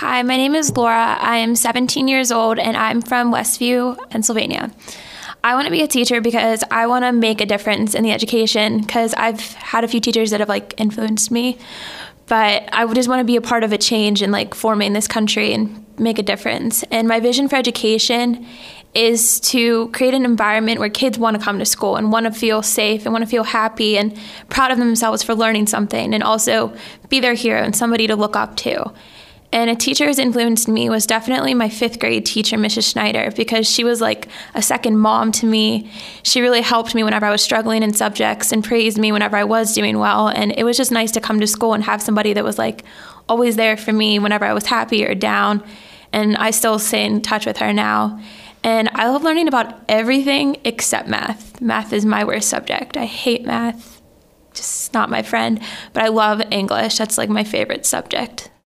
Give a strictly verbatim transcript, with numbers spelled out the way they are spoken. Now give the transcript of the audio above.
Hi, my name is Laura. I am seventeen years old and I'm from Westview, Pennsylvania. I want to be a teacher because I want to make a difference in the education because I've had a few teachers that have like influenced me, but I would just want to be a part of a change and like forming this country and make a difference. And my vision for education is to create an environment where kids want to come to school and want to feel safe and want to feel happy and proud of themselves for learning something, and also be their hero and somebody to look up to. And a teacher who's influenced me was definitely my fifth grade teacher, Missus Schneider, because she was like a second mom to me. She really helped me whenever I was struggling in subjects and praised me whenever I was doing well. And it was just nice to come to school and have somebody that was like always there for me whenever I was happy or down. And I still stay in touch with her now. And I love learning about everything except math. Math is my worst subject. I hate math. Just not my friend. But I love English. That's like my favorite subject.